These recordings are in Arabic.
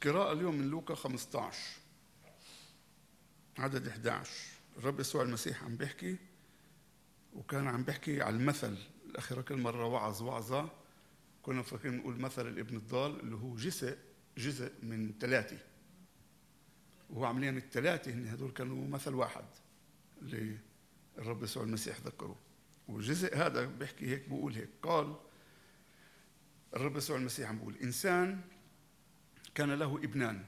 القراءة اليوم من لوقا 15 عدد 11. الرب يسوع المسيح عم بيحكي، وكان عم بيحكي على المثل. الأخيرة كل مرة وعظة كنا فاكرين نقول مثل الابن الضال اللي هو جزء من 3، وهو عاملين ال3 إن هدول كانوا مثل واحد اللي الرب يسوع المسيح ذكره. والجزء هذا بيحكي هيك، بقول هيك: قال الرب يسوع المسيح عم بقول: إنسان كان له ابنان،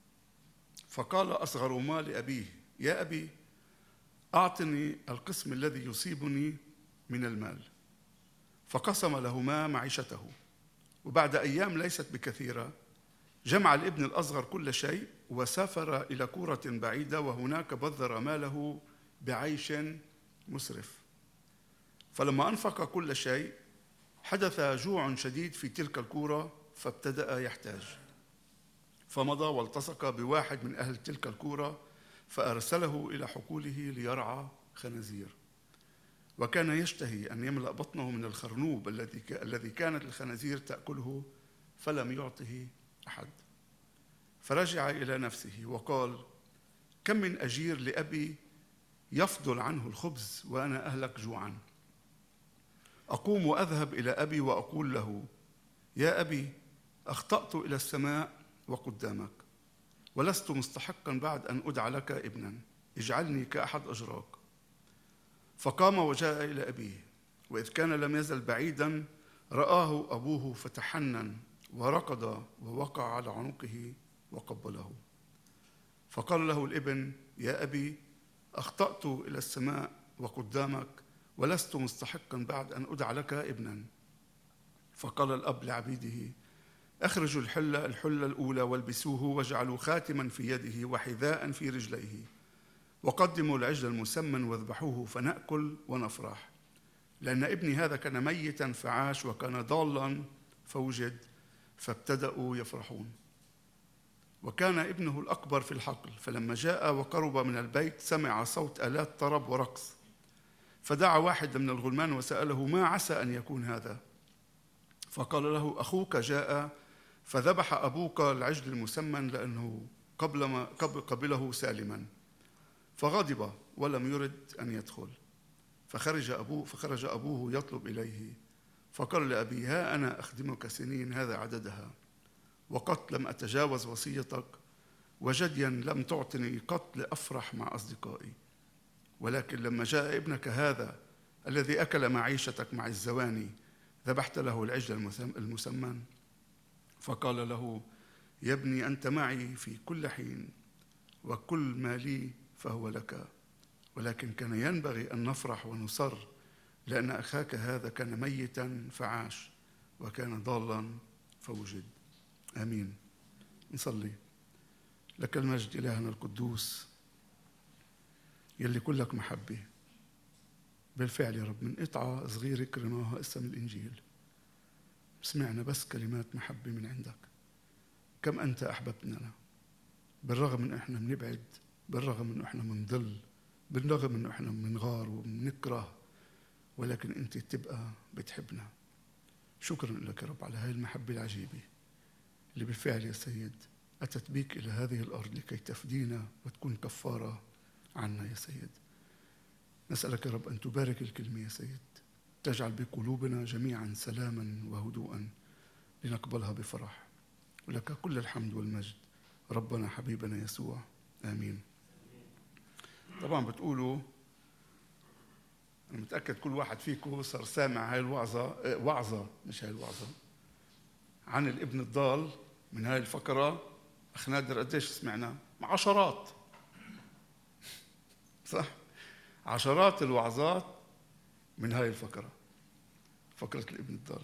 فقال أصغرهما لأبيه: يا أبي أعطني القسم الذي يصيبني من المال. فقسم لهما معيشته. وبعد أيام ليست بكثيرة جمع الابن الأصغر كل شيء وسافر إلى قرى بعيدة، وهناك بذر ماله بعيش مسرف. فلما أنفق كل شيء حدث جوع شديد في تلك القرى، فابتدأ يحتاج. فمضى والتصق بواحد من أهل تلك القرى فأرسله إلى حقوله ليرعى خنازير. وكان يشتهي أن يملأ بطنه من الخرنوب الذي كانت الخنازير تأكله، فلم يعطه أحد. فرجع إلى نفسه وقال: كم من أجير لأبي يفضل عنه الخبز وأنا أهلك جوعا. أقوم وأذهب إلى أبي وأقول له: يا أبي أخطأت إلى السماء وقدامك، ولست مستحقا بعد أن أدعى لك ابنا، اجعلني كأحد أجراك. فقام وجاء إلى أبيه، وإذ كان لم يزل بعيدا رآه أبوه فتحنن وركض ووقع على عنقه وقبله. فقال له الابن: يا أبي أخطأت إلى السماء وقدامك، ولست مستحقا بعد أن أدعى لك ابنا. فقال الأب لعبيده: أخرجوا الحلة الأولى والبسوه، واجعلوا خاتما في يده وحذاء في رجليه، وقدموا العجل المسمن واذبحوه، فنأكل ونفرح. لأن ابني هذا كان ميتا فعاش، وكان ضالا فوجد، فابتدأوا يفرحون. وكان ابنه الأكبر في الحقل، فلما جاء وقرب من البيت سمع صوت آلات طرب ورقص، فدعا واحد من الغلمان وسأله: ما عسى أن يكون هذا؟ فقال له: أخوك جاء فذبح أبوك العجل المسمن لأنه قبله سالما. فغضب ولم يرد أن يدخل. فخرج أبوه يطلب إليه. فقال لأبي: ها أنا أخدمك سنين هذا عددها، وقط لم أتجاوز وصيتك، وجديا لم تعطني قط لأفرح مع أصدقائي. ولكن لما جاء ابنك هذا الذي أكل معيشتك مع الزواني، ذبحت له العجل المسمن. فقال له: يا ابني أنت معي في كل حين، وكل ما لي فهو لك، ولكن كان ينبغي أن نفرح ونصر، لأن أخاك هذا كان ميتا فعاش، وكان ضالا فوجد. آمين. نصلي. لك المجد إلهنا القدوس، يلي كلك محبة. بالفعل يا رب من قطعة صغيرة قريناها اسم الإنجيل سمعنا بس كلمات محبة من عندك. كم أنت أحببتنا، بالرغم من إحنا بنبعد، بالرغم من إحنا بنضل، بالرغم من إحنا بنغار وبنكره، ولكن أنت تبقى بتحبنا. شكرا لك يا رب على هاي المحبة العجيبة اللي بالفعل يا سيد أتت بك إلى هذه الأرض لكي تفدينا وتكون كفارة عنا يا سيد. نسألك يا رب أن تبارك الكلمة يا سيد، تجعل بقلوبنا جميعا سلاما وهدوءا لنقبلها بفرح. ولك كل الحمد والمجد ربنا حبيبنا يسوع. آمين. طبعا بتقولوا، أنا متأكد كل واحد فيكم صار سامع هاي الوعظة مش هاي الوعظة عن الابن الضال من هاي الفقرة. أخ نادر قديش سمعنا؟ عشرات، صح؟ عشرات الوعظات من هاي الفقرة، فقرة الابن الضال.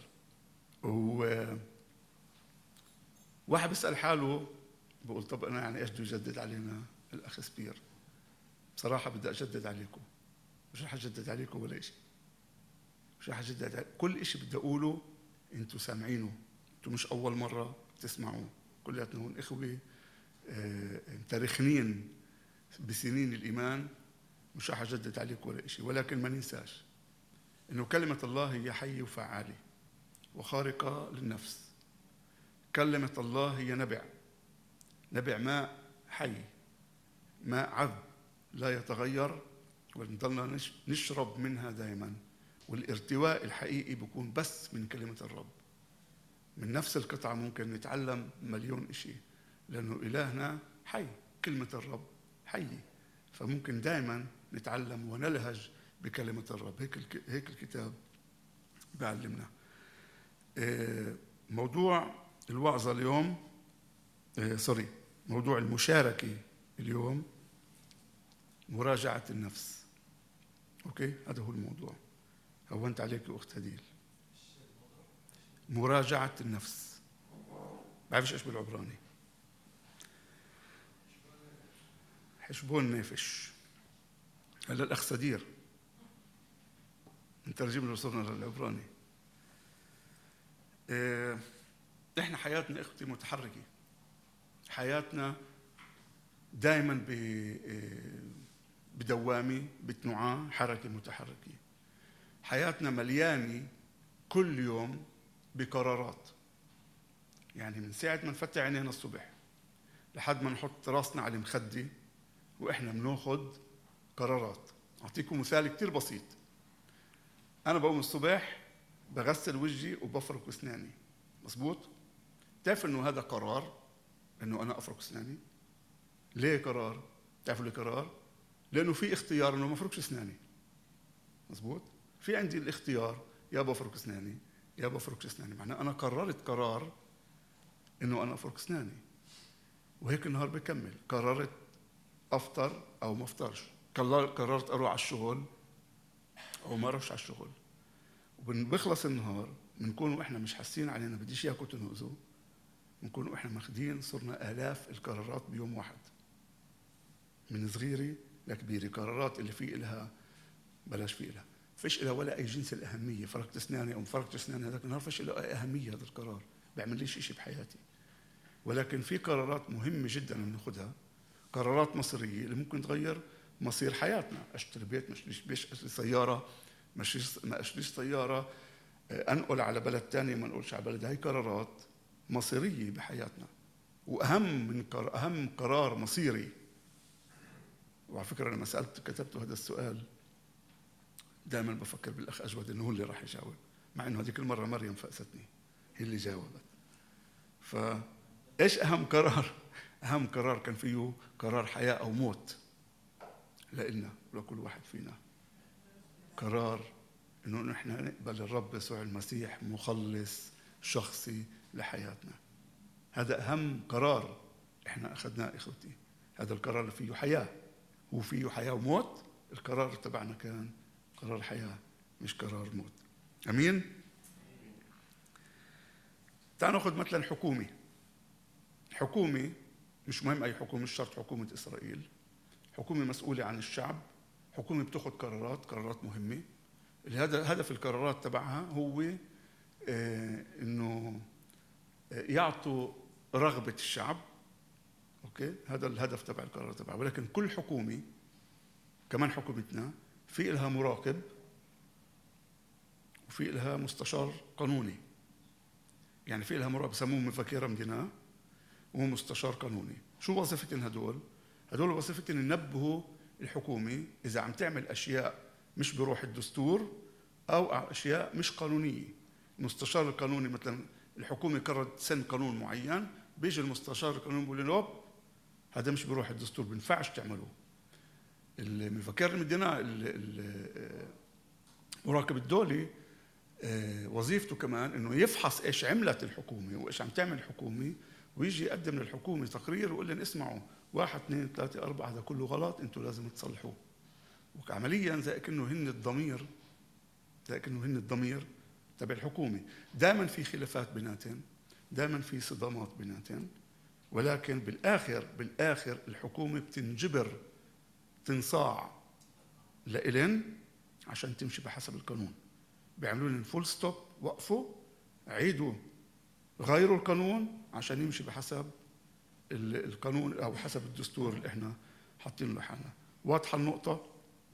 واحد بيسأل حاله بقول: طب أنا يعني إيش بده يجدد علينا الأخ سبير؟ بصراحة بدي أجدد عليكم، مش رح أجدد عليكم ولا إشي، مش رح أجدد عليكم. كل إشي بدي أقوله أنتوا سامعينه، أنتوا مش أول مرة تسمعوه. كلياتنا هون إخوة تاريخنين بسنين الإيمان، مش رح أجدد عليكم ولا إشي. ولكن ما ننساش إنه كلمة الله هي حية وفعالة وخارقة للنفس. كلمة الله هي نبع، نبع ماء حي، ماء عذب لا يتغير، ونضلنا نشرب منها دائما. والارتواء الحقيقي بيكون بس من كلمة الرب. من نفس القطعة ممكن نتعلم مليون إشي، لأنه إلهنا حي، كلمة الرب حي، فممكن دائما نتعلم ونلهج بكلمة الرب. هيك الكتاب بيعلمنا. موضوع الوعظة اليوم، موضوع المشاركة اليوم مراجعة النفس. أوكي، هذا هو الموضوع. هونت عليك أخت هديل. مراجعة النفس، بعرفش إيش بالعبراني. حشبون نافش. هلا الأخ سدير نترجم له صرنا للعبراني. إحنا حياتنا إخوتي متحركة، حياتنا دائما بدوامة، بتنوعاء، حركة متحركة. حياتنا مليانة كل يوم بقرارات. يعني من ساعة ما نفتح عينينا الصبح لحد ما نحط راسنا على المخدة وإحنا بناخد قرارات. أعطيكم مثال كتير بسيط. أنا بقوم الصبح بغسل وجهي وبفرك أسناني، مظبوط؟ تعرف إنه هذا قرار، إنه أنا أفرك أسناني. ليه قرار؟ تعرفوا ليه قرار؟ لأنه في اختيار إنه ما أفركش أسناني، مظبوط؟ في عندي الاختيار، يا بفرك أسناني يا بفرك أسناني. معناه أنا قررت قرار إنه أنا أفرك أسناني، وهيك النهار بكمل. قررت أفطر أو ما أفطرش، قررت أروح على الشغل أو ما أروحش على الشغل. وبنخلص النهار بنكون وإحنا مش حاسين علينا بديش إياكم تنقذوا، بنكون وإحنا ماخدين صرنا آلاف القرارات بيوم واحد، من صغيرة لكبيرة. قرارات اللي في إلها بلاش في إلها، فيش إلها ولا أي جنس الأهمية. فركت أسناني أو ما فركت أسناني هذاك النهار فيش إلها أي أهمية. هذا القرار بيعمل ليش إشي بحياتي. ولكن في قرارات مهمة جدا ناخدها، قرارات مصيرية اللي ممكن تغير مصير حياتنا. أشتري بيت، ما أشتري سيارة، ما أشتريش سيارة، أنقل على بلد تاني ما أنقلش على بلد. هاي قرارات مصيرية بحياتنا. وأهم من أهم قرار مصيري، وعلى فكرة لما كتبت هذا السؤال دائما بفكر بالأخ أجود إنه هو اللي راح يجاوب، مع إنه هذيك المرة مريم فأستني هي اللي جاوبت. فإيش أهم قرار؟ أهم قرار كان فيه قرار حياة أو موت لإلنا ولكل واحد فينا. قرار إنه نحن نقبل الرب يسوع المسيح مخلص شخصي لحياتنا. هذا أهم قرار إحنا أخذناه إخوتي. هذا القرار اللي فيه حياة، هو فيه حياة وموت. القرار تبعنا كان قرار حياة مش قرار موت. أمين؟ تعالوا نأخذ مثلا حكومة مش مهم أي حكومة، مش شرط حكومة إسرائيل. حكومة مسؤولة عن الشعب، حكومة بتأخذ قرارات مهمة. هدف القرارات تبعها هو إنه يعطوا رغبة الشعب. أوكي، هذا الهدف تبع القرار تبعها. ولكن كل حكومة كمان حكومتنا في إلها مراقب وفي إلها مستشار قانوني. يعني في إلها مراقب بسموه مفكر مدينة ومستشار قانوني. شو وظيفتهم هدول وظيفتهم ينبهوا الحكومة إذا عم تعمل أشياء مش بروح الدستور أو أشياء مش قانونية. المستشار القانوني مثلا الحكومة قررت سن قانون معين، بيجي المستشار القانوني بيقول له هذا مش بروح الدستور، بينفعش تعمله. المفكر المدينة المراقب الدولي وظيفته كمان إنه يفحص إيش عملت الحكومة وإيش عم تعمل الحكومة، ويجي يقدم للحكومة تقرير ويقول لهم اسمعوا 1 2 3 4 هذا كله غلط، أنتوا لازم تصلحوه. وعمليا زي كأنه هن الضمير تبع الحكومة. دائما في خلافات بيناتهم، دائما في صدامات بيناتهم، ولكن بالآخر الحكومة بتنجبر تنصاع لإلن عشان تمشي بحسب القانون. بيعملوا لهم فول ستوب، وقفوا، عيدوا، غيروا القانون عشان يمشي بحسب القانون أو حسب الدستور اللي احنا حاطين له حالنا. واضحة النقطة؟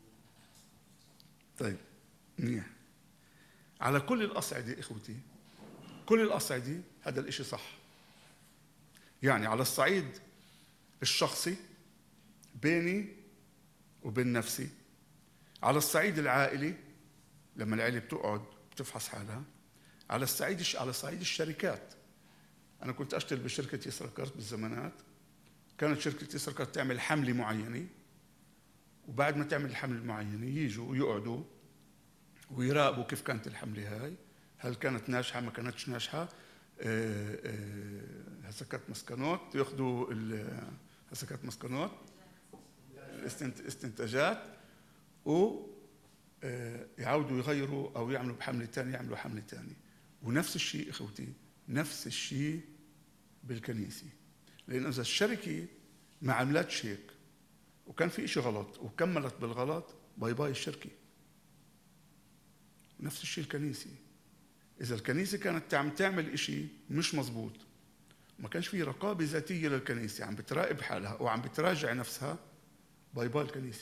طيب منيح. على كل الأصعدة إخوتي، كل الأصعدة هذا الإشي صح. يعني على الصعيد الشخصي بيني وبين نفسي، على الصعيد العائلي لما العائلة بتقعد بتفحص حالها، على صعيد الشركات. أنا كنت أشتغل بشركة يسرا-كارت بالزمانات، كانت شركة يسرا-كارت تعمل حملة معينة، وبعد ما تعمل الحملة المعينة يجوا يقعدوا ويراقبوا كيف كانت الحملة هاي، هل كانت ناجحة ما كانتش ناجحة، هسكات مسكنات، ياخذوا هسكات مسكنات الاستنتاجات، ويعودوا يغيروا أو يعملوا بحملة تانية، يعملوا حملة تانية. ونفس الشيء إخوتي، نفس الشيء بالكنيسة، لأن إذا الشركة ما عملتش هيك وكان في إشي غلط وكملت بالغلط، باي باي الشركة. نفس الشيء الكنيسة، إذا الكنيسة كانت عم تعمل إشي مش مزبوط، ما كانش في رقابة ذاتية للكنيسة عم بتراقب حالها وعم بتراجع نفسها، باي باي الكنيسة.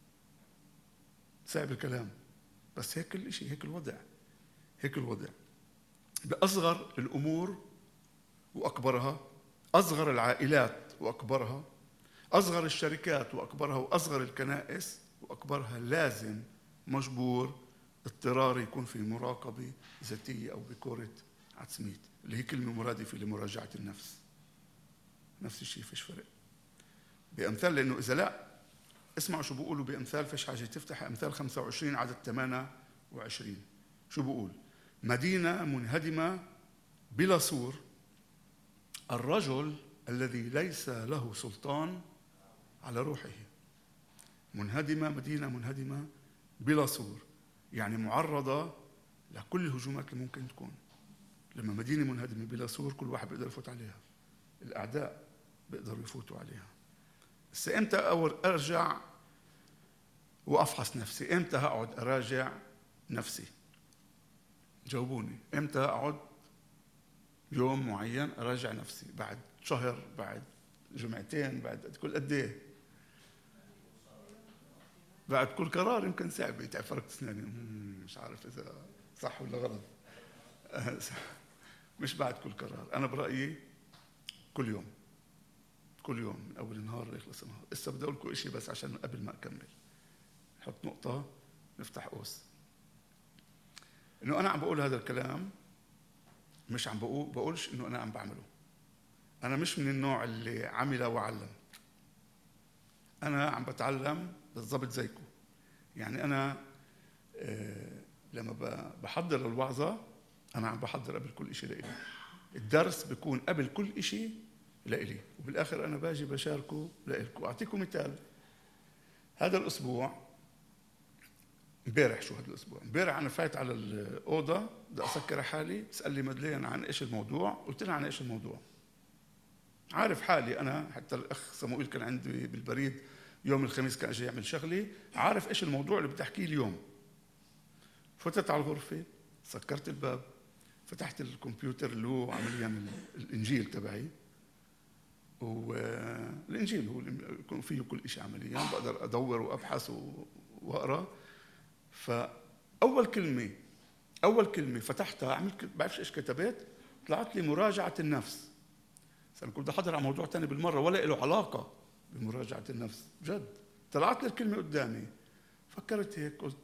صعب الكلام، بس هيك الإشي، هيك الوضع، هيك الوضع بأصغر الأمور وأكبرها، أصغر العائلات وأكبرها، أصغر الشركات وأكبرها، وأصغر الكنائس وأكبرها. لازم مجبور اضطراري يكون في مراقبة ذاتية أو بكورة عتسميت، اللي هي كلمة مرادفة لمراجعة النفس. نفس الشيء، فيش فرق بأمثال، لأنه إذا لا، اسمعوا شو بيقولوا بأمثال، فيش حاجة تفتح أمثال 25 عدد 28. شو بيقول؟ مدينة منهدمة بلا سور، الرجل الذي ليس له سلطان على روحه. منهدمة، مدينة منهدمة بلا سور، يعني معرضة لكل الهجومات اللي ممكن تكون. لما مدينة منهدمة بلا سور، كل واحد بيقدر يفوت عليها، الأعداء بيقدروا يفوتوا عليها. بس إمتى أرجع وأفحص نفسي؟ إمتى هقعد أراجع نفسي؟ جاوبوني. إمتى أقعد يوم معين أراجع نفسي؟ بعد شهر، بعد جمعتين، بعد كل قد إيه؟ بعد كل قرار. يمكن صعب يتعب فرقت أسناني، مش عارف إذا صح ولا غلط. مش بعد كل قرار، أنا برأيي كل يوم، كل يوم من أول النهار ليخلص النهار. لسه بدي أقول لكم إشي بس عشان قبل ما أكمل، نحط نقطة نفتح قوس. إنه أنا عم بقول هذا الكلام، مش عم بقولش إنه أنا عم بعمله. أنا مش من النوع اللي عمل وعلم، أنا عم بتعلم بالضبط زيكم. يعني أنا لما بحضر الوعظة، أنا عم بحضر قبل كل إشي لإلي. الدرس بيكون قبل كل إشي لإلي، وبالآخر أنا باجي بشاركه لإلكم. أعطيكم مثال. هذا الأسبوع، امبارح، شو هذا الأسبوع؟ امبارح أنا فايت على الأوضة بدي أسكر حالي، تسأل لي مدلين عن إيش الموضوع؟ قلت لها عن إيش الموضوع. عارف حالي أنا، حتى الأخ صموئيل كان عندي بالبريد يوم الخميس، كان أجي يعمل شغلي، عارف إيش الموضوع اللي بدي أحكيه اليوم. فتت على الغرفة، سكرت الباب، فتحت الكمبيوتر اللي هو عمليا الإنجيل تبعي، والإنجيل هو اللي يكون فيه كل شيء عمليا، بقدر أدور وأبحث وأقرأ. فأول كلمة فتحتها، عملت بعرفش إيش كتبت، طلعت لي مراجعة النفس. أنا كنت أحضر على موضوع تاني بالمرة ولا له علاقة بمراجعة النفس، جد طلعت لي الكلمة قدامي. فكرت هيك، قلت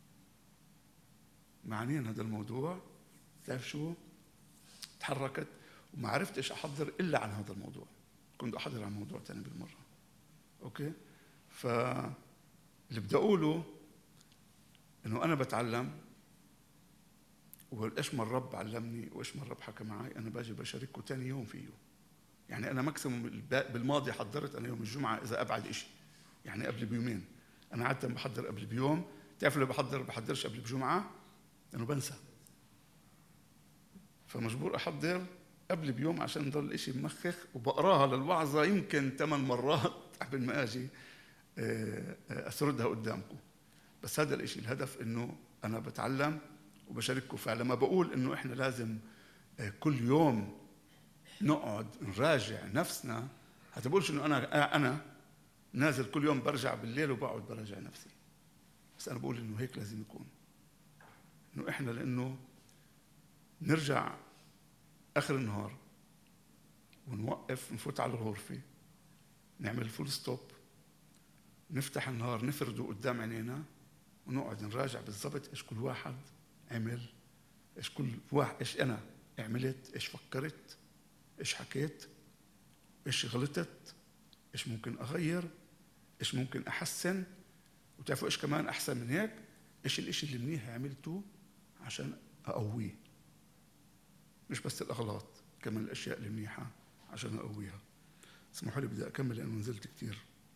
معنين هذا الموضوع؟ تعرف شو؟ تحركت وما عرفت إيش أحضر إلا عن هذا الموضوع. كنت أحضر عن موضوع تاني بالمرة. أوكي؟ فاللي بدي أقوله إنه أنا بتعلم، وإيش ما الرب علمني وإيش ما الرب حكى معي، أنا باجي بشاركه تاني يوم فيه. يعني أنا ماكسيموم بالماضي حضرت أنا يوم الجمعة إذا أبعد إشي، يعني قبل بيومين. أنا عادة بحضر قبل بيوم. تعرف لو بحضرش قبل بجمعة لأنه بنسى، فمجبور أحضر قبل بيوم عشان يضل الإشي ممخخ، وبقراها للوعظة يمكن 8 مرات قبل ما أجي أسردها قدامكم. بس هذا الإشي الهدف إنه أنا بتعلم وبشارككم. فلما بقول إنه إحنا لازم كل يوم نقعد نراجع نفسنا، هتقولش إنه أنا نازل كل يوم برجع بالليل وبقعد براجع نفسي. بس أنا بقول إنه هيك لازم يكون، إنه إحنا لأنه نرجع آخر النهار ونوقف، نفوت على الغرفة، نعمل فول ستوب، نفتح النهار نفرده قدام عينينا ونقعد نراجع بالضبط ايش كل واحد عمل، ايش كل واحد، ايش انا عملت، ايش فكرت، ايش حكيت، ايش غلطت، ايش ممكن اغير، ايش ممكن احسن. وتعرفوا ايش كمان احسن من هيك؟ ايش الاشي اللي منيح عملته عشان اقويه، مش بس الاغلاط، كمان الاشياء اللي منيحه عشان اقويها. اسمحوا لي بدي اكمل لانه نزلت كثير.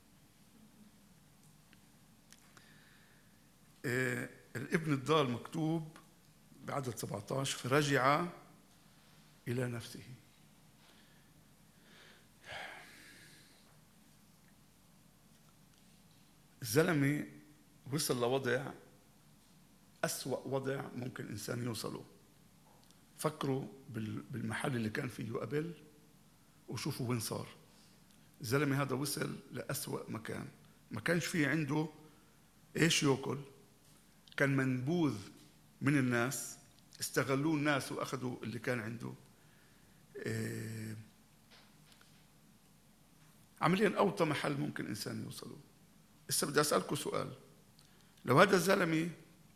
الابن الضال مكتوب بعدد 17 فرجع إلى نفسه. الزلمة وصل لوضع أسوأ وضع ممكن إنسان يوصله. فكروا بالمحل اللي كان فيه قبل وشوفوا وين صار. الزلمة هذا وصل لأسوأ مكان، ما كانش فيه عنده إيش يأكل، كان منبوذ من الناس، استغلوه الناس وأخذوا اللي كان عنده. عمليا أوطى محل ممكن إنسان يوصله. هسه بدي أسألكم سؤال، لو هذا الزلمة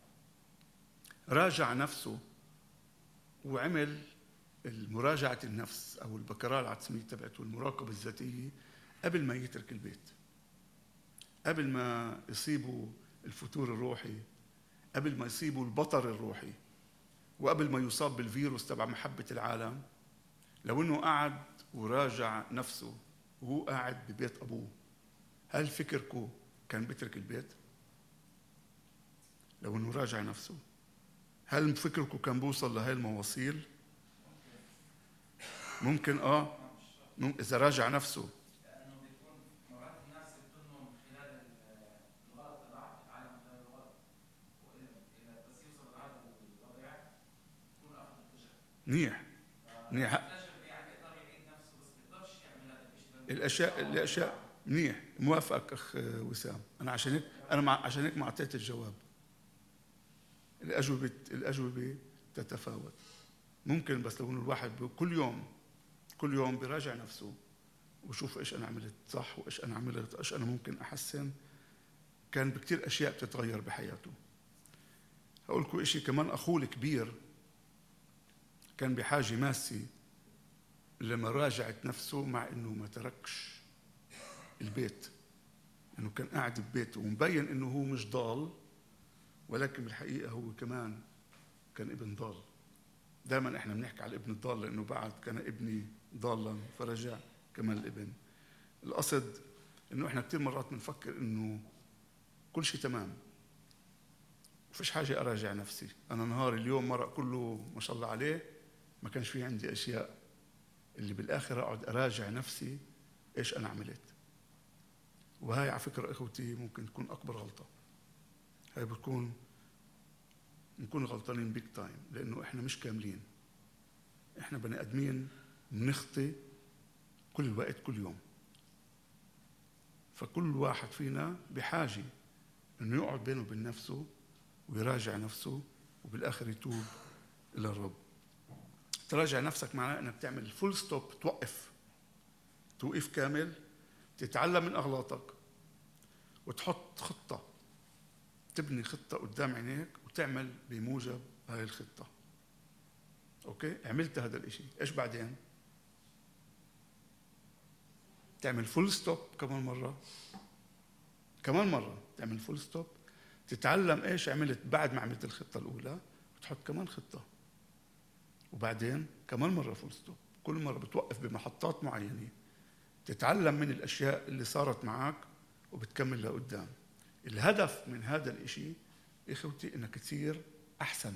راجع نفسه وعمل المراجعة النفس أو البكراء العتمية تبعته، المراقبة الذاتية، قبل ما يترك البيت، قبل ما يصيبه الفتور الروحي، قبل ما يصيبه البطر الروحي، وقبل ما يصاب بالفيروس تبع محبة العالم، لو إنه قعد وراجع نفسه وهو قاعد ببيت أبوه، هل فكركم كان بيترك البيت؟ لو إنه راجع نفسه، هل فكركم كان بوصل لهي المواصيل؟ ممكن إذا راجع نفسه. لأنه بيكون مرات الناس بتنمو من خلال الغلط تبعها، بتتعلم من خلال الغلط، وإذا بس يوصل لهذا الوضع يكون أخذ الاتجاه. منيح. يعني يقدر يعيد نفسه بس ما بيقدرش يعمل هذا الاشياء منيح، موافقك اخ وسام. انا عشان هيك ما اعطيت الجواب. الاجوبه تتفاوت. ممكن بس لو الواحد كل يوم بيراجع نفسه وشوف ايش انا عملت صح وايش انا عملت، ايش انا ممكن احسن، كان بكتير اشياء بتتغير بحياته. هقول لكم شيء كمان، اخوه الكبير كان بحاجه ماسه لما راجعت نفسه، مع انه ما تركش البيت، انه كان قاعد ببيته ومبين انه هو مش ضال، ولكن بالحقيقه هو كمان كان ابن ضال. دائما احنا بنحكي على الابن الضال لانه بعد كان ابني ضالا فرجع كمان الابن. القصد انه احنا كثير مرات بنفكر انه كل شيء تمام، وفيش حاجه اراجع نفسي، انا نهار اليوم مرق كله ما شاء الله عليه، ما كانش في عندي اشياء اللي بالاخر اقعد اراجع نفسي ايش انا عملت. وهاي على فكره اخوتي ممكن تكون اكبر غلطه. هاي نكون غلطانين بيج تايم، لانه احنا مش كاملين، احنا بني ادمين بنخطي كل الوقت كل يوم. فكل واحد فينا بحاجه انه يقعد بينه وبين نفسه ويراجع نفسه وبالاخر يتوب الى الرب. تراجع نفسك معناه انك تعمل فول ستوب، توقف كامل، تتعلم من اغلاطك وتحط خطه، تبني خطه قدام عينيك وتعمل بموجب هاي الخطه. اوكي، عملت هذا الاشي، ايش بعدين؟ تعمل فول ستوب كمان مره تعمل فول ستوب، تتعلم ايش عملت بعد ما عملت الخطه الاولى وتحط كمان خطه، وبعدين كمان مره فول ستوب. كل مره بتوقف بمحطات معينه، تتعلم من الاشياء اللي صارت معك وبتكمل لقدام. الهدف من هذا الاشي يا اخوتي انك تصير احسن،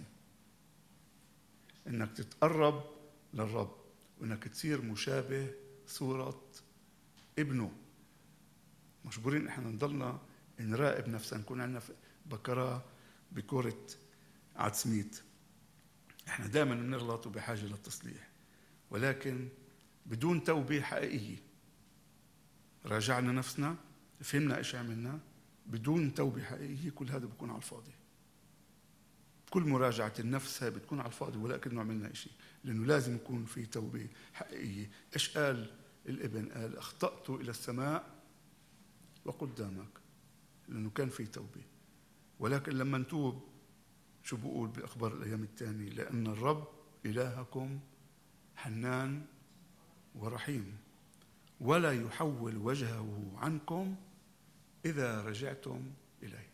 انك تتقرب للرب، وانك تصير مشابه صورة ابنه. مجبورين احنا نضلنا نراقب نفسنا، نكون عندنا بكرة بكرة عتسميت. احنا دائما بنغلط وبحاجة للتصليح، ولكن بدون توبة حقيقية. راجعنا نفسنا، فهمنا ايش عملنا، بدون توبة حقيقية كل هذا بيكون على الفاضي. كل مراجعة النفس هاي بتكون على الفاضي، ولكنه عملنا شيء، لأنه لازم يكون في توبة حقيقية. إيش قال الابن؟ قال: أخطأت إلى السماء وقدامك، لأنه كان في توبة. ولكن لما نتوب شو بقول بأخبار الأيام الثانية؟ لأن الرب إلهكم حنان ورحيم ولا يحول وجهه عنكم إذا رجعتم إليه.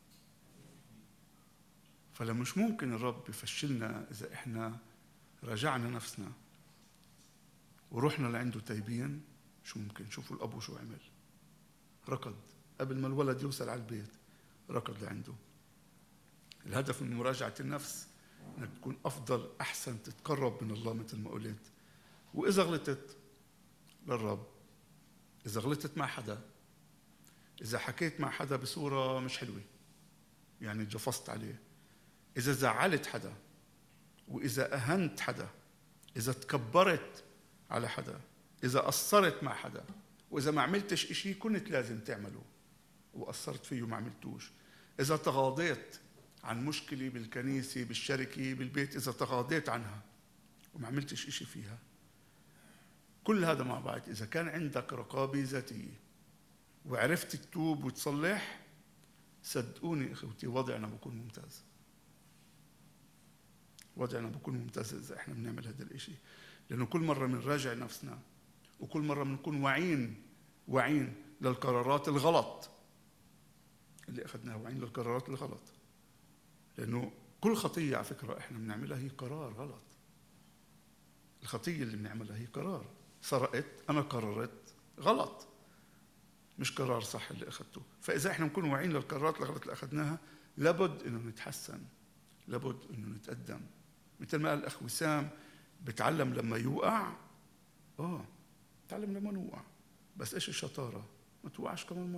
فمش ممكن الرب يفشلنا إذا إحنا رجعنا نفسنا ورحنا لعنده تايبين. شو ممكن؟ شوفوا الأبو شو عمل، ركض قبل ما الولد يوصل على البيت، ركض لعنده. الهدف من مراجعة النفس انك تكون افضل، احسن، تتقرب من الله مثل ما قلت. واذا غلطت للرب، اذا غلطت مع حدا، اذا حكيت مع حدا بصورة مش حلوة يعني جفصت عليه، اذا زعلت حدا، واذا اهنت حدا، اذا تكبرت على حدا، اذا قصرت مع حدا، واذا ما عملتش اشي كنت لازم تعمله وقصرت فيه وما عملتوش، اذا تغاضيت عن مشكلة بالكنيسة، بالشركة، بالبيت، إذا تغاضيت عنها وما عملتش إشي فيها، كل هذا مع بعض إذا كان عندك رقابة ذاتية وعرفت تتوب وتصلح، صدقوني إخوتي وضعنا بكون ممتاز. وضعنا بكون ممتاز إذا إحنا بنعمل هذا الإشي، لأنه كل مرة بنراجع نفسنا وكل مرة بنكون واعين للقرارات الغلط اللي أخذناها، واعين للقرارات الغلط. لأنه كل خطية على فكرة إحنا بنعملها هي قرار غلط. الخطية اللي بنعملها هي قرار. سرقت، أنا قررت غلط، مش قرار صح اللي أخذته. فإذا إحنا نكون واعيين للقرارات الغلط اللي أخذناها، لابد إنه نتحسن، لابد إنه نتقدم. مثل ما قال الأخ وسام، بتعلم لما يوقع. تعلم لما نوقع، بس إيش الشطارة؟ ما توقعش كمان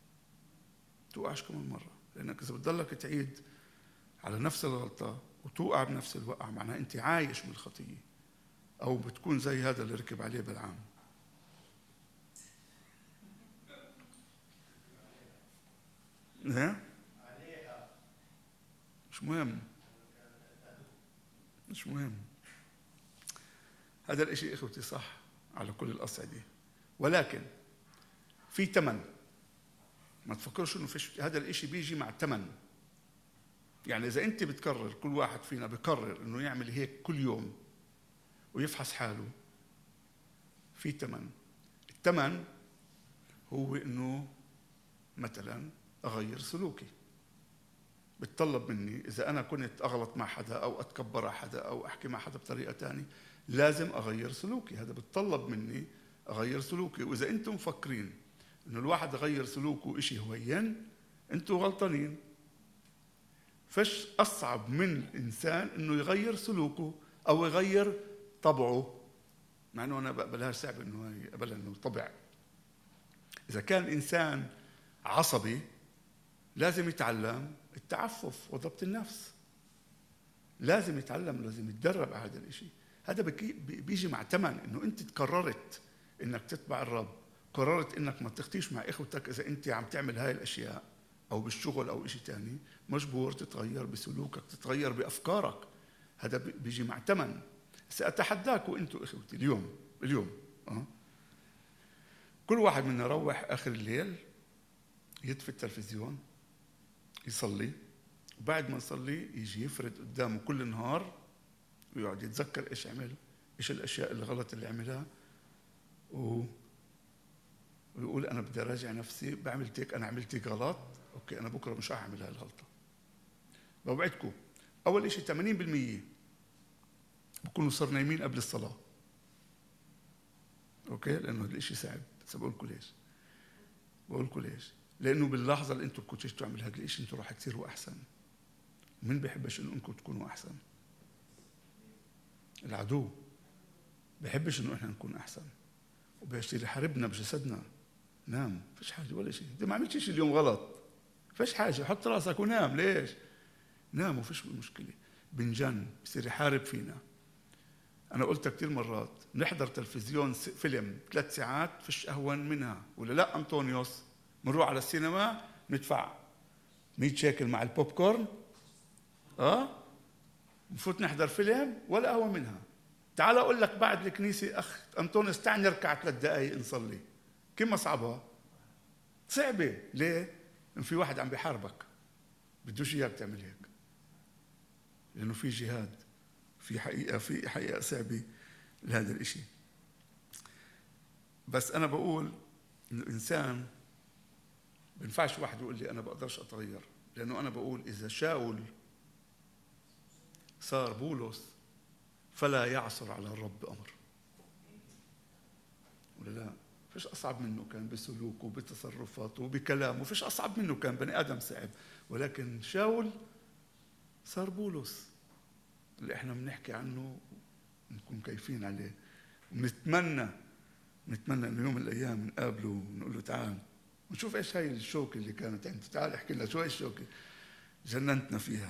مرة. لأنك إذا بتضلك تعيد على نفس الغلطة وتوقع بنفس الوقع، معناها أنت عايش بالخطية، أو بتكون زي هذا اللي ركب عليه بالعام. مش مهم. هذا الاشي إخوتي صح على كل الأصعدة، ولكن في ثمن. ما تفكرش إنه فيش، هذا الاشي بيجي مع ثمن. يعني إذا أنت بتقرر، كل واحد فينا بقرر إنه يعمل هيك كل يوم ويفحص حاله، في ثمن. الثمن هو إنه مثلا أغير سلوكي. بتطلب مني إذا أنا كنت أغلط مع حدا أو أتكبر على حدا أو أحكي مع حدا بطريقة تانية، لازم أغير سلوكي. هذا بتطلب مني أغير سلوكي. وإذا أنتم مفكرين إنه الواحد يغير سلوكه إشي هوين، أنتم غلطانين. فش أصعب من الإنسان إنه يغير سلوكه أو يغير طبعه، مع إنه أنا بقبلها صعب إنه يقبلها إنه طبع. إذا كان إنسان عصبي لازم يتعلم التعفف وضبط النفس، لازم يتعلم، لازم يتدرب على هذا الإشي. هذا بيجي مع ثمن. إنه أنت قررت إنك تتبع الرب، قررت إنك ما تخطيش مع إخوتك. إذا أنت عم تعمل هاي الأشياء أو بالشغل أو إشي تاني، مجبور تتغير بسلوكك، تتغير بأفكارك. هذا بيجي مع ثمن. سأتحداكم أنتم إخوتي اليوم كل واحد منا يروح آخر الليل يطفي التلفزيون، يصلي، وبعد ما يصلي يجي يفرد قدامه كل النهار ويقعد يتذكر إيش عمل، إيش الأشياء الغلط اللي عملها، ويقول أنا بدي أراجع نفسي، بعملت هيك، أنا عملت هيك غلط، أوكي أنا بكرة مش هعمل هاي الغلطة. بوعدكم أول إشي 80% بكونوا صار نايمين قبل الصلاة. أوكي، لأنه هذا الإشي صعب. بس بقول لكم ليش؟ لأنه باللحظة اللي أنتم كنتوا تعمل هذا الإشي أنتم راح تصيروا أحسن. مين بيحبش إنه أنكم تكونوا أحسن؟ العدو بيحبش إنه إحنا نكون أحسن، وبيشتري يحاربنا بجسدنا. نام، فيش حاجة ولا شيء. أنت ما عملتش شيء اليوم غلط، فيش حاجة، حط راسك ونام. ليش؟ نام وفيش مشكلة. بنجن بصير يحارب فينا. أنا قلت كتير مرات، نحضر تلفزيون فيلم 3 ساعات فيش أهون منها، ولا لا أنطونيوس؟ منروح على السينما ندفع 100 شيكل مع البوب كورن، نفوت نحضر فيلم ولا أهون منها. تعال أقول لك بعد الكنيسة أخ أنطونيوس تعال نركع 3 دقايق نصلي، كم أصعبها؟ صعبة. ليه؟ إن في واحد عم بيحاربك بدوش إياك تعمل هيك، لأنه في جهاد، في حقيقة صعبة لهذا الإشي. بس أنا بقول إنه الإنسان بينفعش واحد يقول لي أنا بقدرش أتغير، لأنه أنا بقول إذا شاول صار بولس فلا يعصر على الرب أمر، ولا لا؟ فيش أصعب منه كان بسلوكه وبتصرفاته وبكلامه، فيش أصعب منه كان، بني آدم صعب. ولكن شاول صار بولس اللي احنا بنحكي عنه ونكون كيفين عليه، ونتمنى انه يوم من الايام نقابله ونقول له تعال ونشوف ايش هاي الشوكه اللي كانت عنده، تعال احكي لنا شو هاي الشوكه جننتنا فيها.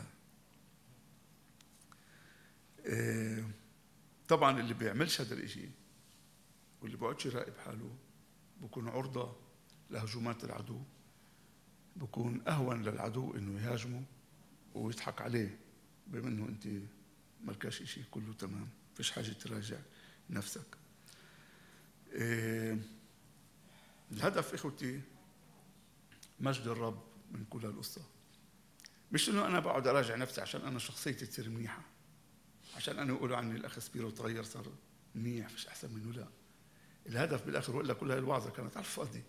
طبعا اللي بيعملش هذا الاشي واللي بقعدش يراقب حاله بكون عرضة لهجومات العدو، بكون أهون للعدو إنه يهاجمه ويضحك عليه بما إنه أنت ملكاش إشي، كله تمام، فيش حاجة تراجع نفسك. الهدف إخوتي مجد الرب من كل هالقصة، مش إنه أنا بقعد أراجع نفسي عشان أنا شخصيتي تصير منيحة، عشان أنا يقولوا عني الأخ سبيرو تغير صار منيح فيش أحسن منه. لا، الهدف بالآخر وإلا كل هاي الوعظة كانت على الفاضي.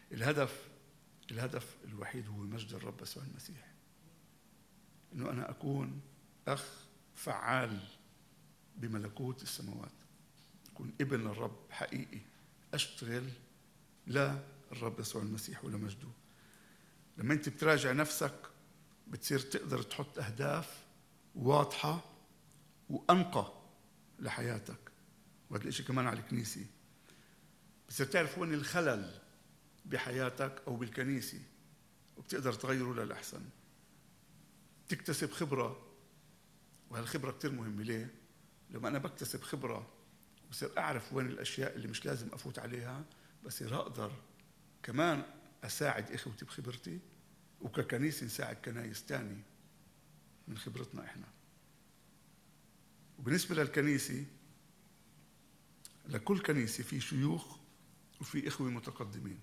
الهدف الوحيد هو مجد الرب يسوع المسيح، إنه أنا أكون أخ فعال بملكوت السماوات، أكون ابن للرب حقيقي، أشتغل للرب يسوع المسيح ولمجده. لما أنت بتراجع نفسك بتصير تقدر تحط أهداف واضحة وأنقى لحياتك، وهذا الإشي كمان على الكنيسة. بتصير تعرف وين الخلل بحياتك أو بالكنيسة وبتقدر تغيره للأحسن. تكتسب خبرة، وهالخبرة كتير مهمة. ليه؟ لما أنا بكتسب خبرة بصير أعرف وين الأشياء اللي مش لازم أفوت عليها، بصير أقدر كمان أساعد إخوتي بخبرتي، وككنيسة نساعد كنايس تاني من خبرتنا إحنا. وبالنسبة للكنيسة، لكل كنيسة في شيوخ وفي إخوة متقدمين.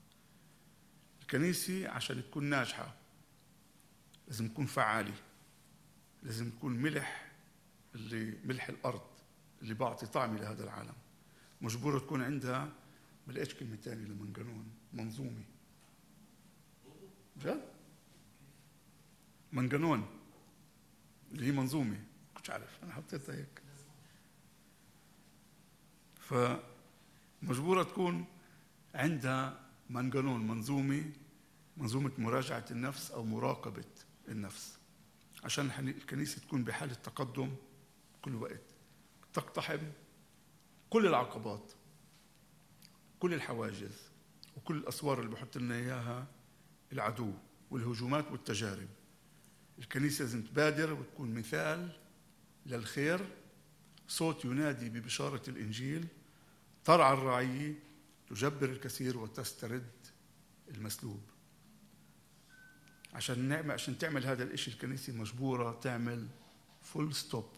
الكنيسة عشان تكون ناجحة لازم تكون فعالة، لازم تكون ملح الأرض اللي بعطي طعمي لهذا العالم. مجبورة تكون عندها، ما لقيتش كلمة تانية لمنجنون، منظومة. جد؟ منجنون اللي هي منظومة، كنتش عارف، أنا حطيتها هيك. فمجبورة تكون عندها منجنون، منظومة مراجعة النفس أو مراقبة النفس، عشان الكنيسة تكون بحالة تقدم كل وقت، تقتحم كل العقبات، كل الحواجز، وكل الأسوار اللي بحط لنا إياها العدو والهجومات والتجارب. الكنيسة لازم تبادر وتكون مثال للخير، صوت ينادي ببشارة الإنجيل، ترعى الرعية، تجبر الكثير وتسترد المسلوب. عشان تعمل هذا الإشي الكنيسة مجبورة تعمل فول ستوب،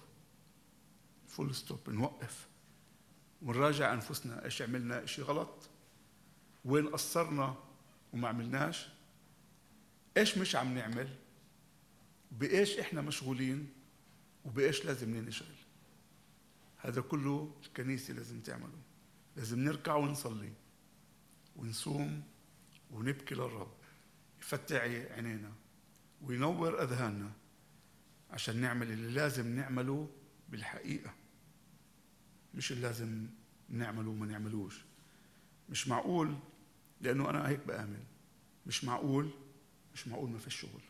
نوقف ونراجع أنفسنا، إيش عملنا إشي غلط، وين قصرنا وما عملناش، إيش مش عم نعمل، بإيش إحنا مشغولين، وبإيش لازم ننشغل. هذا كله الكنيسة لازم تعمله. لازم نركع ونصلي ونصوم ونبكي للرب يفتح عينينا وينور أذهاننا عشان نعمل اللي لازم نعمله بالحقيقة، مش اللي لازم نعمله وما نعملوش. مش معقول، لأنه أنا هيك بآمن، مش معقول ما فيش شغل،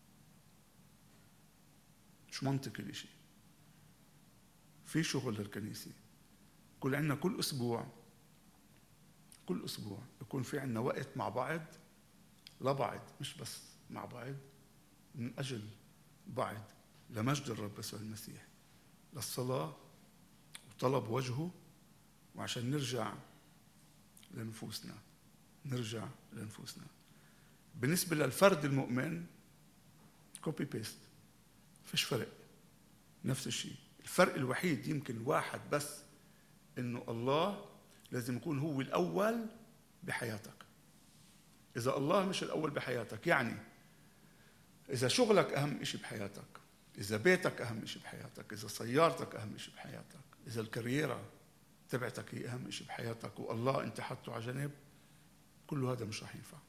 مش منطقي الاشي. في شغل للكنيسة. عندنا كل أسبوع يكون في عندنا وقت مع بعض، لبعض، مش بس مع بعض، من أجل بعض، لمجد الرب يسوع المسيح، للصلاة وطلب وجهه، وعشان نرجع لنفوسنا. بالنسبة للفرد المؤمن كوبي بيست، فيش فرق، نفس الشيء. الفرق الوحيد يمكن واحد بس، إنه الله لازم يكون هو الأول بحياتك. إذا الله مش الأول بحياتك، يعني إذا شغلك أهم إشي بحياتك، إذا بيتك أهم إشي بحياتك، إذا سيارتك أهم إشي بحياتك، إذا الكاريرا تبعتك هي أهم إشي بحياتك والله أنت حطه على جنب، كل هذا مش رح ينفع.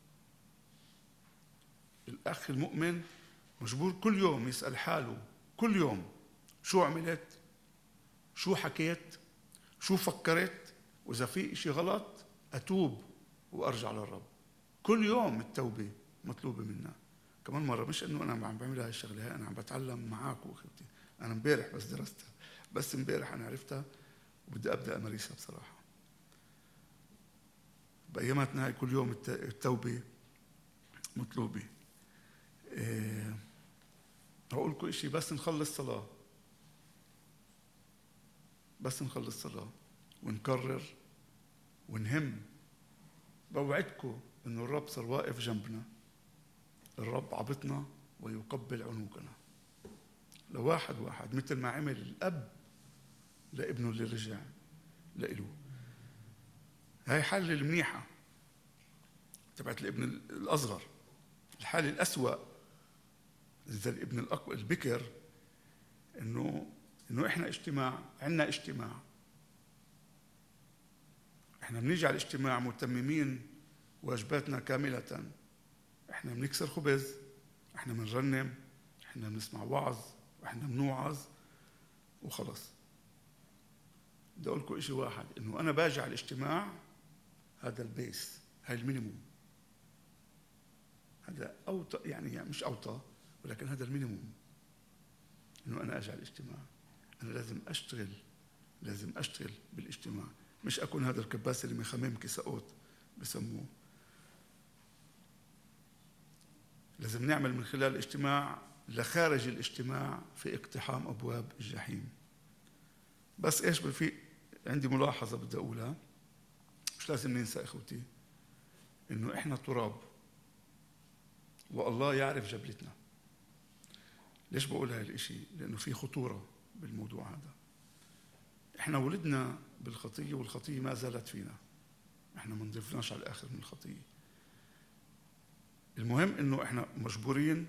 الأخ المؤمن مجبور كل يوم يسأل حاله، كل يوم شو عملت، شو حكيت، شو فكرت، وإذا في إشي غلط أتوب وأرجع للرب. كل يوم التوبة مطلوبة منا. كمان مرة مش إنه أنا عم بعمل هاي الشغلة، هاي أنا عم بتعلم معاك وأخوتي. أنا امبارح بس درستها، بس امبارح أنا عرفتها وبدي أبدأ أمارسها بصراحة. بأياماتنا هاي كل يوم التوبة مطلوبة. هقول لكم إشي، بس نخلص صلاة، بس نخلص صلاة ونكرر ونهم، بوعدكم إنه الرب صار واقف جنبنا، الرب عبطنا ويقبل عنقنا لواحد واحد، مثل ما عمل الأب لابنه اللي رجع لإله. هاي حالة المنيحة تبعت الابن الأصغر. الحالة الأسوأ إذا الابن البكر إنه إحنا عنا اجتماع، إحنا بنيجي على الاجتماع متممين واجباتنا كاملة، إحنا بنكسر خبز، إحنا بنرنم، إحنا بنسمع وعظ، وإحنا بنوعظ وخلص. بدي أقول لكم إشي واحد، إنه أنا باجي على الاجتماع، هذا البيس، هاي المينيموم، هذا أوطى، يعني مش أوطى ولكن هذا المينيموم، إنه أنا أجي على الاجتماع. أنا لازم أشتغل بالاجتماع، مش أكون هذا الكباس اللي مخمم كساوت بسموه. لازم نعمل من خلال الاجتماع لخارج الاجتماع في اقتحام أبواب الجحيم. بس إيش في عندي ملاحظة بدي أقولها، مش لازم ننسى إخوتي إنه إحنا تراب والله يعرف جبلتنا. ليش بقول هاي الإشي؟ لأنه في خطورة بالموضوع هذا. إحنا ولدنا بالخطية والخطية ما زالت فينا، إحنا ما نضيفناش على الآخر من الخطية. المهم إنه إحنا مجبورين،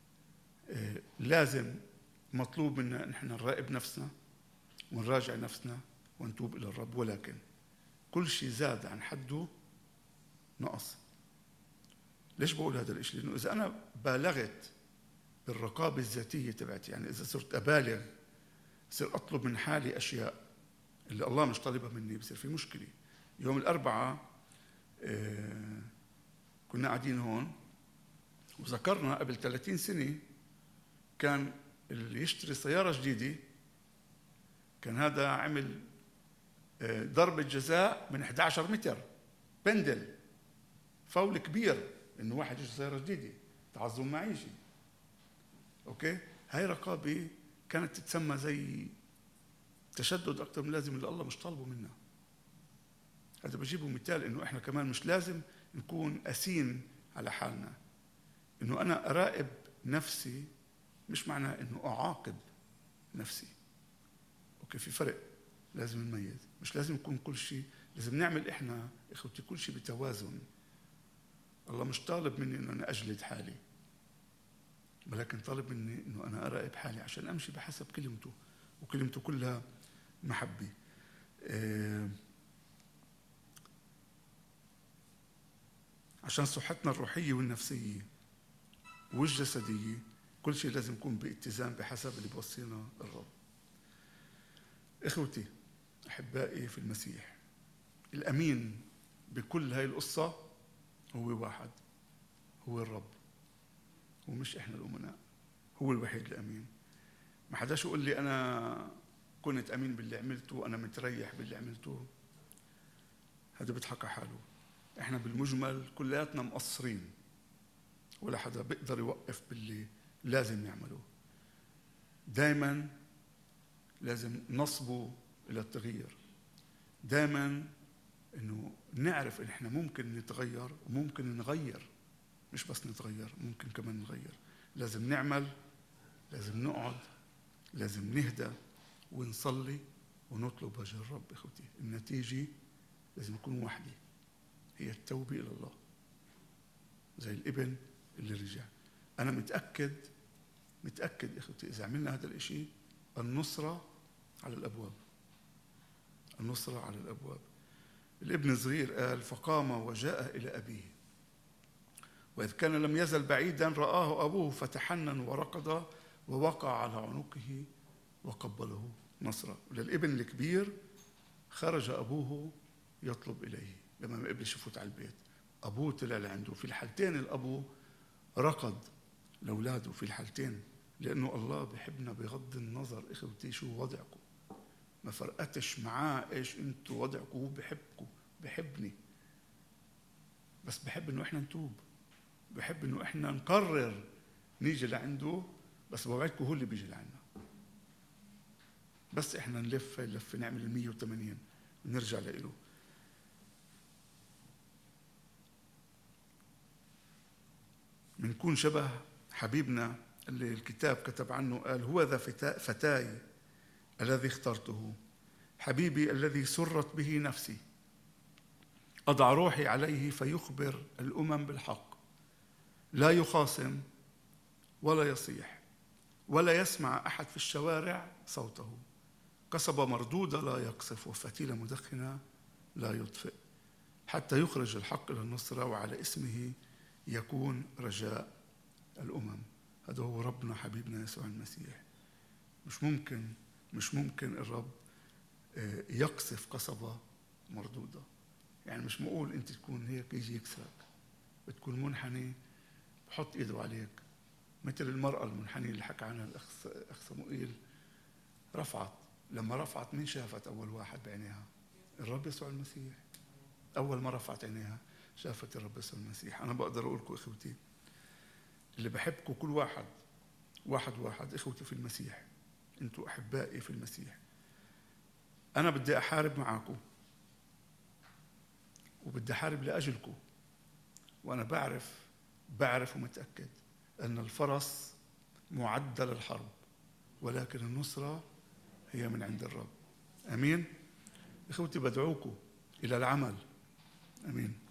لازم مطلوب منا إن إحنا نراقب نفسنا ونراجع نفسنا ونتوب إلى الرب، ولكن كل شيء زاد عن حده نقص. ليش بقول هذا الإشي؟ لأنه إذا أنا بالغت بالرقابة الذاتية تبعتي، يعني إذا صرت أبالغ، صرت أطلب من حالي أشياء اللي الله مش طالبها مني، بصير في مشكلة. يوم الأربعاء كنا قاعدين هون وذكرنا قبل 30 سنة كان اللي يشتري سيارة جديدة كان هذا عمل ضربة جزاء من 11 متر بندل، فاول كبير إنه واحد يشتري سيارة جديدة، تعظم معيشي. أوكي، هاي رقابة كانت تتسمى زي تشدد أكثر من لازم اللي الله مش طالبه منا. هذا بجيبه مثال إنه إحنا كمان مش لازم نكون قاسين على حالنا. إنه أنا أراقب نفسي مش معناه إنه أعاقب نفسي. أوكي، في فرق، لازم نميز. مش لازم يكون كل شيء، لازم نعمل إحنا إخوتي كل شيء بتوازن. الله مش طالب مني إنه أنا أجلد حالي، ولكن طالب مني إنه أنا أراقب حالي عشان أمشي بحسب كلمته، وكلمته كلها محبة. عشان صحتنا الروحية والنفسية والجسدية كل شيء لازم يكون باتزان بحسب اللي بوصينا الرب. إخوتي أحبائي في المسيح، الأمين بكل هاي القصة هو واحد، هو الرب، ومش إحنا الأمناء. هو الوحيد الأمين. ما حداش يقول لي أنا كنت أمين باللي عملته، أنا متريح باللي عملته، هذا بيضحك حاله. إحنا بالمجمل كلياتنا مقصرين، ولا حدا بيقدر يوقف باللي لازم نعمله. دايما لازم نصبوا إلى التغيير، دايما إنه نعرف إن إحنا ممكن نتغير وممكن نغير، مش بس نتغير، ممكن كمان نغير. لازم نعمل، لازم نقعد، لازم نهدى ونصلي ونطلب وجه الرب. إخوتي النتيجة لازم تكون واحدة، هي التوبة إلى الله. زي الابن اللي رجع. أنا متأكد إخوتي إذا عملنا هذا الإشي النصرة على الأبواب. النصرة على الأبواب. الابن الصغير قال فقام وجاء إلى أبيه، وإذ كان لم يزل بعيدا رآه أبوه فتحنن وركض ووقع على عنقه وقبله نصرة. وللابن الكبير خرج أبوه يطلب إليه لما ما قبلش يفوت على البيت. أبوه طلع لعنده. في الحالتين الأبو ركض لأولاده في الحالتين، لأنه الله بحبنا بغض النظر إخوتي شو وضعكم. ما فرقتش معاه إيش أنتوا وضعكم، هو بحبكم، بحبني، بس بحب إنه إحنا نتوب، بحب إنه إحنا نقرر نيجي لعنده. بس بوعدكم هو اللي بيجي لعنا، بس إحنا نلف نعمل 180 ونرجع لإله. منكون شبه حبيبنا اللي الكتاب كتب عنه، قال هو ذا فتاي الذي اخترته، حبيبي الذي سرت به نفسي، أضع روحي عليه فيخبر الأمم بالحق، لا يخاصم ولا يصيح ولا يسمع أحد في الشوارع صوته، قصبة مردودة لا يقصف وفتيلة مدخنة لا يطفئ، حتى يخرج الحق إلى النصرة وعلى اسمه يكون رجاء الأمم. هذا هو ربنا حبيبنا يسوع المسيح. مش ممكن الرب يقصف قصبة مردودة. يعني مش معقول أنت تكون هيك يجي يكسرك، بتكون منحني بحط إيده عليك، مثل المرأة المنحنية اللي حكى عنها الأخ صموئيل. لما رفعت مين شافت أول واحد بعينيها؟ الرب يسوع المسيح. أول ما رفعت عينيها شافت الرب يسوع المسيح. أنا بقدر أقول لكم إخوتي اللي بحبكم كل واحد إخوتي في المسيح، أنتوا أحبائي في المسيح. أنا بدي أحارب معاكم وبدي أحارب لأجلكم، وأنا بعرف ومتأكد أن الفرس معدة للحرب، ولكن النصرة هي من عند الرب. أمين. إخوتي بدعوكم إلى العمل. أمين.